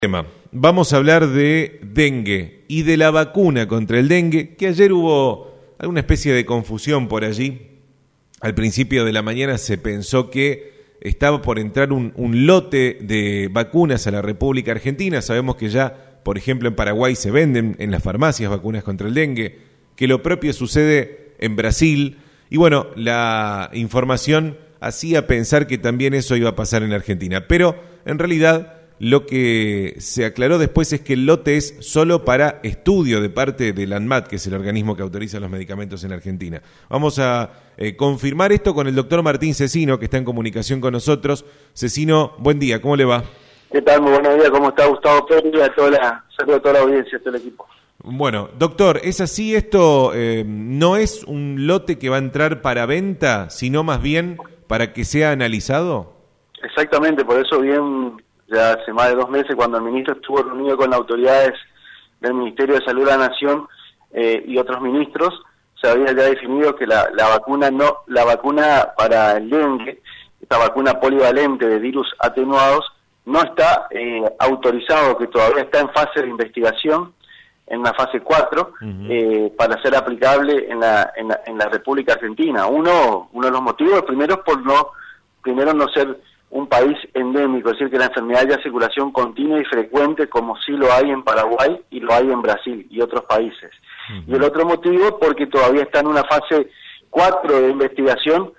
Vamos a hablar de dengue y de la vacuna contra el dengue, que ayer hubo alguna especie de confusión por allí. Al principio de la mañana se pensó que estaba por entrar un lote de vacunas a la República Argentina. Sabemos que ya, por ejemplo, en Paraguay se venden en las farmacias vacunas contra el dengue, que lo propio sucede en Brasil. Y bueno, la información hacía pensar que también eso iba a pasar en Argentina. Pero en realidad lo que se aclaró después es que el lote es solo para estudio de parte del ANMAT, que es el organismo que autoriza los medicamentos en Argentina. Vamos a confirmar esto con el doctor Martín Cecino, que está en comunicación con nosotros. Cecino, buen día, ¿cómo le va? ¿Qué tal? Muy buenos días, ¿cómo está Gustavo Pérez? Saludo a toda la audiencia, a todo el equipo. Bueno, doctor, ¿es así esto? ¿No es un lote que va a entrar para venta, sino más bien para que sea analizado? Exactamente, por eso bien, ya hace más de 2 meses, cuando el ministro estuvo reunido con las autoridades del Ministerio de Salud de la Nación y otros ministros, se había ya definido que la vacuna para el dengue, esta vacuna polivalente de virus atenuados, no está autorizado, que todavía está en fase de investigación, en la fase 4, para ser aplicable en la República Argentina. Uno de los motivos, primero es por no ser un país endémico, es decir, que la enfermedad haya circulación continua y frecuente, como sí lo hay en Paraguay y lo hay en Brasil y otros países. Y el otro motivo, porque todavía está en una fase 4 de investigación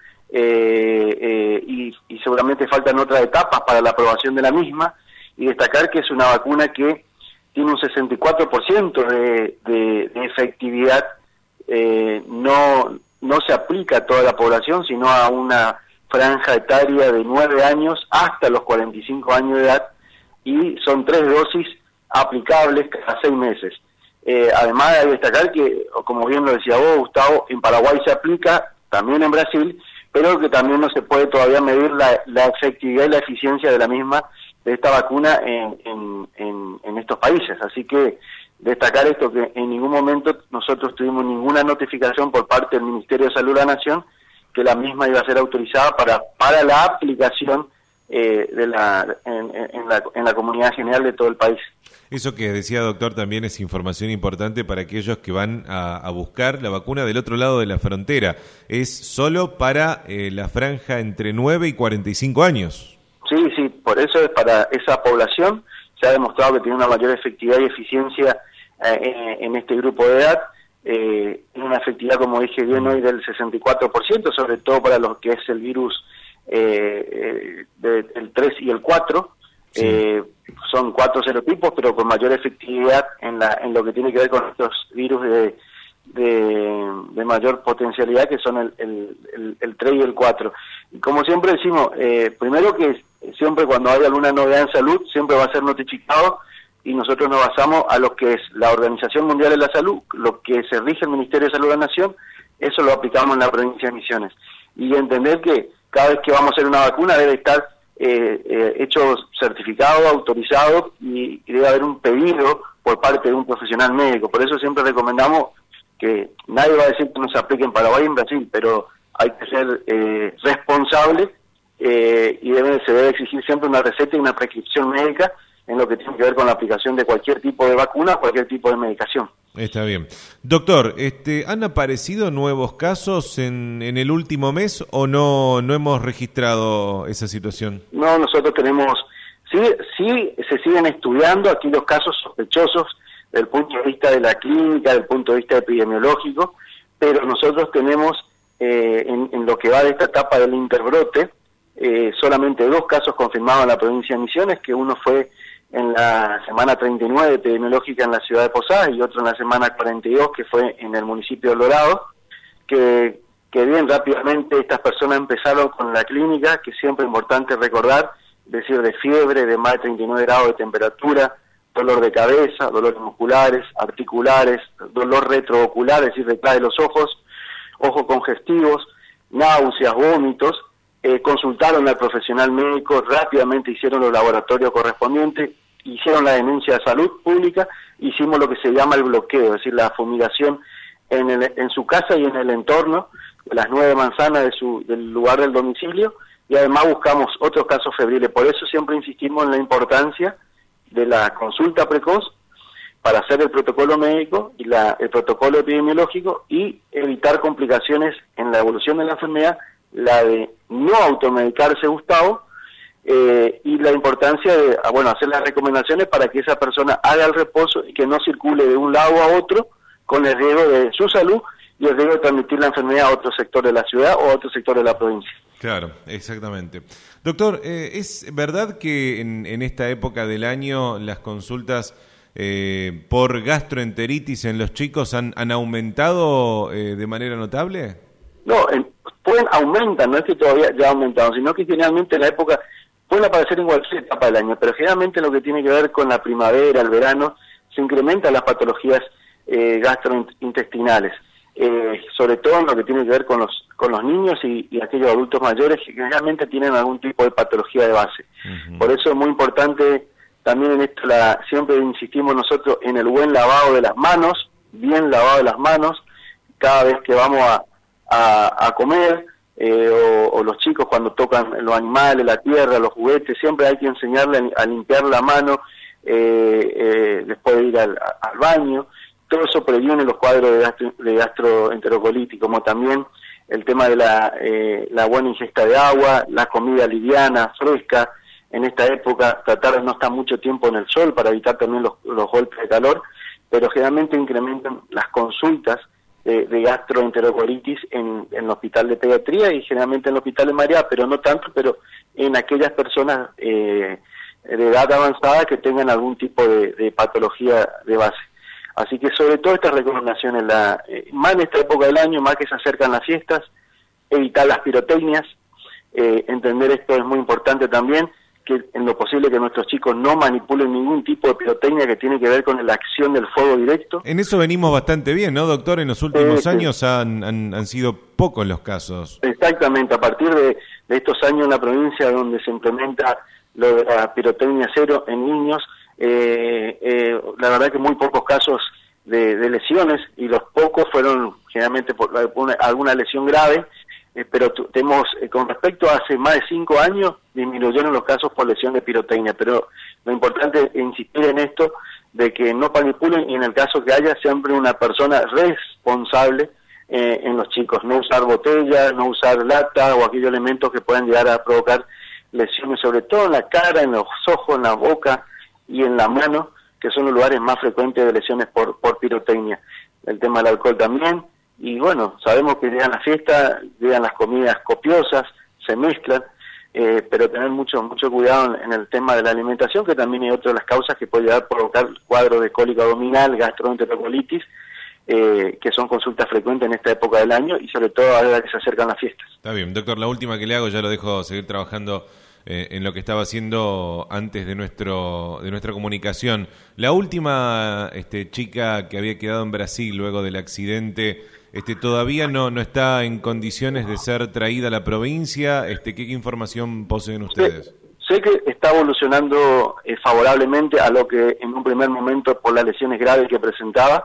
y seguramente faltan otras etapas para la aprobación de la misma, y destacar que es una vacuna que tiene un 64% de efectividad, no se aplica a toda la población, sino a una franja etaria de 9 años hasta los 45 años de edad, y son 3 dosis aplicables cada 6 meses. Además, hay que destacar que, como bien lo decía vos, Gustavo, en Paraguay se aplica, también en Brasil, pero que también no se puede todavía medir la efectividad y la eficiencia de la misma, de esta vacuna en estos países. Así que destacar esto, que en ningún momento nosotros tuvimos ninguna notificación por parte del Ministerio de Salud de la Nación que la misma iba a ser autorizada para la aplicación en la comunidad general de todo el país. Eso que decía, doctor, también es información importante para aquellos que van a buscar la vacuna del otro lado de la frontera. Es solo para la franja entre 9 y 45 años. Sí, por eso es para esa población. Se ha demostrado que tiene una mayor efectividad y eficiencia en este grupo de edad. Una efectividad, como dije bien hoy, del 64%, sobre todo para lo que es el virus del 3 y el 4. Sí. Son 4 serotipos, pero con mayor efectividad en lo que tiene que ver con estos virus de mayor potencialidad, que son el 3 y el 4. Y como siempre decimos, primero que siempre cuando hay alguna novedad en salud, siempre va a ser notificado, y nosotros nos basamos a lo que es la Organización Mundial de la Salud, lo que se rige el Ministerio de Salud de la Nación, eso lo aplicamos en la provincia de Misiones. Y entender que cada vez que vamos a hacer una vacuna debe estar hecho certificado, autorizado, y debe haber un pedido por parte de un profesional médico. Por eso siempre recomendamos que nadie va a decir que no se aplique en Paraguay y en Brasil, pero hay que ser responsable y se debe exigir siempre una receta y una prescripción médica en lo que tiene que ver con la aplicación de cualquier tipo de vacuna, cualquier tipo de medicación. Está bien. Doctor, ¿han aparecido nuevos casos en el último mes o no hemos registrado esa situación? No, nosotros tenemos, sí se siguen estudiando aquí los casos sospechosos desde el punto de vista de la clínica, desde el punto de vista epidemiológico, pero nosotros tenemos en lo que va de esta etapa del interbrote, solamente 2 casos confirmados en la provincia de Misiones, que uno fue en la semana 39 epidemiológica en la ciudad de Posadas y otro en la semana 42 que fue en el municipio de El Dorado, que bien rápidamente estas personas empezaron con la clínica, que siempre es importante recordar, es decir, de fiebre, de más de 39 grados de temperatura, dolor de cabeza, dolores musculares, articulares, dolor retroocular, es decir, detrás de los ojos congestivos, náuseas, vómitos. Consultaron al profesional médico, rápidamente hicieron los laboratorios correspondientes, hicieron la denuncia de salud pública, hicimos lo que se llama el bloqueo, es decir, la fumigación en su casa y en el entorno, de las 9 manzanas del lugar del domicilio, y además buscamos otros casos febriles. Por eso siempre insistimos en la importancia de la consulta precoz para hacer el protocolo médico y el protocolo epidemiológico y evitar complicaciones en la evolución de la enfermedad, la de no automedicarse, Gustavo, y la importancia de hacer las recomendaciones para que esa persona haga el reposo y que no circule de un lado a otro con el riesgo de su salud y el riesgo de transmitir la enfermedad a otro sector de la ciudad o a otro sector de la provincia. Claro, exactamente. Doctor, ¿es verdad que en esta época del año las consultas por gastroenteritis en los chicos han aumentado de manera notable? No, aumentan, no es que todavía ya ha aumentado, sino que generalmente en la época pueden aparecer en cualquier etapa del año, pero generalmente lo que tiene que ver con la primavera, el verano, se incrementan las patologías gastrointestinales, sobre todo en lo que tiene que ver con los niños y aquellos adultos mayores que generalmente tienen algún tipo de patología de base. Uh-huh. Por eso es muy importante también en esto, siempre insistimos nosotros en el buen lavado de las manos, bien lavado de las manos, cada vez que vamos a comer, o los chicos cuando tocan los animales, la tierra, los juguetes, siempre hay que enseñarle a limpiar la mano después de ir al baño. Todo eso previene los cuadros de gastroenterocolitis, como también el tema de la buena ingesta de agua, la comida liviana, fresca. En esta época tratar de no estar mucho tiempo en el sol para evitar también los golpes de calor, pero generalmente incrementan las consultas de gastroenterocolitis en el hospital de pediatría y generalmente en el hospital de María, pero no tanto, pero en aquellas personas de edad avanzada que tengan algún tipo de patología de base. Así que sobre todo estas recomendaciones, más en esta época del año, más que se acercan las fiestas, evitar las pirotecnias, entender esto es muy importante también, que en lo posible que nuestros chicos no manipulen ningún tipo de pirotecnia que tiene que ver con la acción del fuego directo. En eso venimos bastante bien, ¿no, doctor? En los últimos años han sido pocos los casos. Exactamente, a partir de estos años en la provincia donde se implementa lo de la pirotecnia cero en niños, la verdad que muy pocos casos de lesiones, y los pocos fueron generalmente por alguna lesión grave, pero tenemos, con respecto a hace más de 5 años, disminuyeron los casos por lesión de pirotecnia, pero lo importante es insistir en esto, de que no manipulen y en el caso que haya, siempre una persona responsable en los chicos, no usar botellas, no usar lata o aquellos elementos que puedan llegar a provocar lesiones, sobre todo en la cara, en los ojos, en la boca y en la mano, que son los lugares más frecuentes de lesiones por pirotecnia. El tema del alcohol también. Y bueno, sabemos que llegan las fiestas, llegan las comidas copiosas, se mezclan, pero tener mucho cuidado en el tema de la alimentación, que también es otra de las causas que puede llegar a provocar cuadros de cólica abdominal, gastroenterocolitis, que son consultas frecuentes en esta época del año y sobre todo ahora que se acercan las fiestas. Está bien, doctor, la última que le hago, ya lo dejo seguir trabajando en lo que estaba haciendo antes de nuestra comunicación. La última chica que había quedado en Brasil luego del accidente, todavía no está en condiciones de ser traída a la provincia. ¿Qué información poseen ustedes? Sé que está evolucionando favorablemente a lo que en un primer momento, por las lesiones graves que presentaba,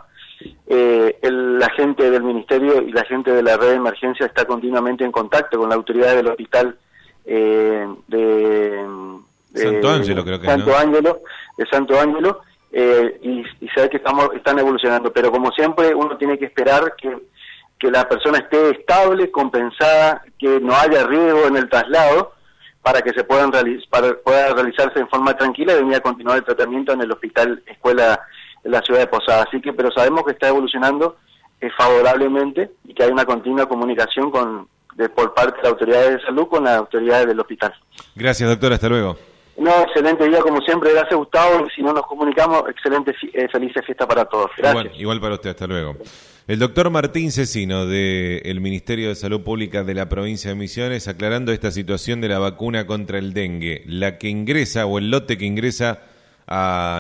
la gente del Ministerio y la gente de la red de emergencia está continuamente en contacto con la autoridad del hospital de Santo Ángelo, creo que de Santo Ángelo, y sabe que están evolucionando, pero como siempre uno tiene que esperar que la persona esté estable, compensada, que no haya riesgo en el traslado para que pueda realizarse en forma tranquila y venir a continuar el tratamiento en el hospital escuela de la ciudad de Posada. Así que, pero sabemos que está evolucionando favorablemente y que hay una continua comunicación por parte de las autoridades de salud con las autoridades del hospital. Gracias, doctor, hasta luego. No, excelente día como siempre, gracias Gustavo, si no nos comunicamos, excelente, felices fiesta para todos. Gracias. Igual para usted, hasta luego. El doctor Martín Cecino del Ministerio de Salud Pública de la provincia de Misiones, aclarando esta situación de la vacuna contra el dengue, la que ingresa o el lote que ingresa a